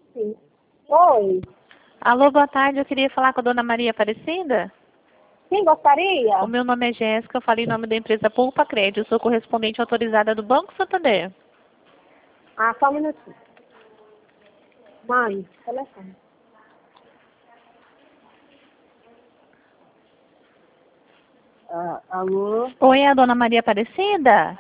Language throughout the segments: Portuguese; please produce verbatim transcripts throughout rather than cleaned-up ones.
Sim. Oi. Alô, boa tarde. Eu queria falar com a dona Maria Aparecida. Quem gostaria? O meu nome é Jéssica, eu falei em nome da empresa Poupa Crédito. Eu sou correspondente autorizada do Banco Santander. Ah, só um minutinho. Mãe, telefone. Ah, alô? Oi, é a dona Maria Aparecida?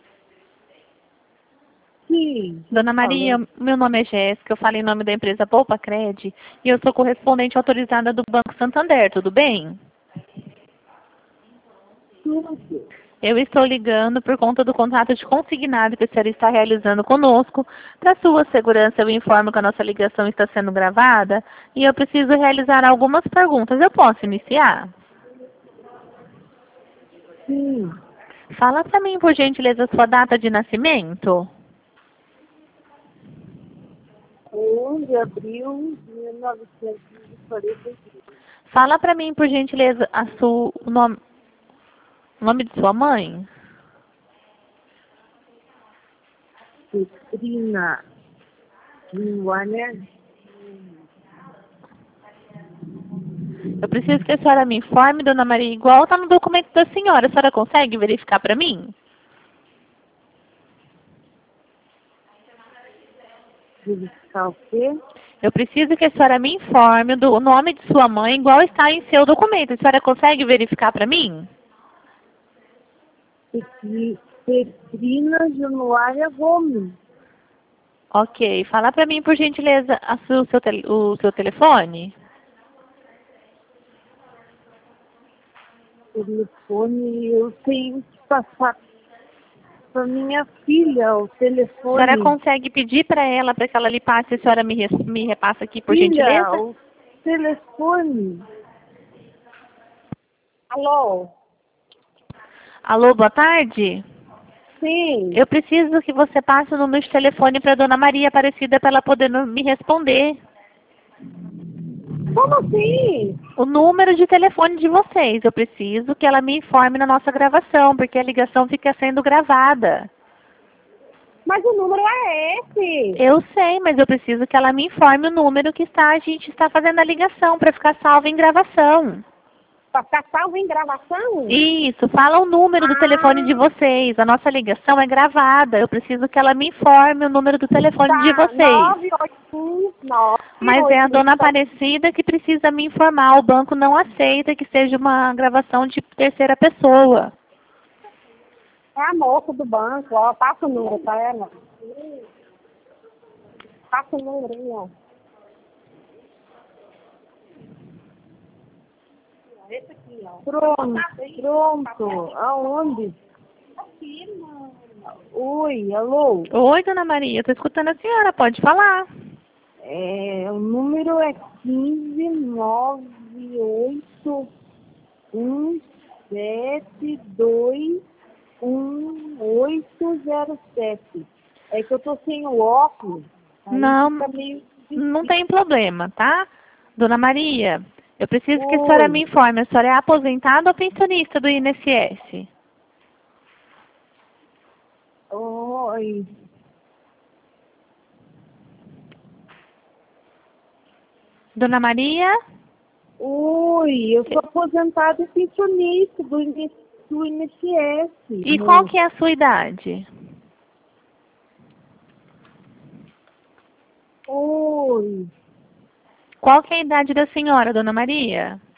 Sim. Dona Maria, Falando. meu nome é Jéssica, eu falei em nome da empresa Poupa Crédito e eu sou correspondente autorizada do Banco Santander, tudo bem? Sim. Eu estou ligando por conta do contrato de consignado que a senhora está realizando conosco. Para sua segurança, eu informo que a nossa ligação está sendo gravada e eu preciso realizar algumas perguntas. Eu posso iniciar? Sim. Fala para mim, por gentileza, sua data de nascimento. um de abril de mil novecentos e quarenta e três. Fala para mim, por gentileza, a sua, o nome, o nome de sua mãe. Petrina Linguaner. Eu preciso que a senhora me informe, dona Maria, igual está no documento da senhora. A senhora consegue verificar para mim? Verificar o quê? Eu preciso que a senhora me informe do nome de sua mãe, igual está em seu documento. A senhora consegue verificar para mim? Petri- Petrina Januária Gomes. Ok. Fala para mim, por gentileza, a su- o, seu tel- o seu telefone. Telefone, eu tenho que passar para minha filha o A senhora telefone. consegue pedir para ela, para que ela lhe passe, a senhora me, res- me repassa aqui, por Filha, gentileza? o telefone. Alô? Alô, boa tarde. Sim. Eu preciso que você passe o número de telefone para dona Maria Aparecida para ela poder no- me responder. Como assim? O número de telefone de vocês. Eu preciso que ela me informe na nossa gravação, porque a ligação fica sendo gravada. Mas o número é esse. Eu sei, mas eu preciso que ela me informe o número que está, a gente está fazendo a ligação para ficar salvo em gravação. Para ficar salvo em gravação? Isso, fala o número do telefone de Ah, vocês. A nossa ligação é gravada. Eu preciso que ela me informe o número do telefone de tá. vocês. nove oito um, nove Mas é a oito dona sete. Aparecida que precisa me informar. O banco não aceita que seja uma gravação de terceira pessoa. É a moça do banco, ó. Passa o número para ela. Passa o número aí, ó. Esse aqui, ó. Pronto, pronto. Aonde? Aqui, mano. Oi, alô? Oi, dona Maria, estou escutando a senhora, pode falar. É, o número é quinze nove oito um sete dois um oito zero sete. É que eu tô sem o óculos, aí Não, fica meio não difícil. tem problema, tá? Dona Maria, eu preciso que a senhora me Oi, informe, a senhora é aposentada ou pensionista do I N S S? oi. Dona Maria? Oi, eu sou aposentada e pensionista do, I N- do I N S S, E qual moço. que é a sua idade? Oi, Qual que é a idade da senhora, Dona Maria?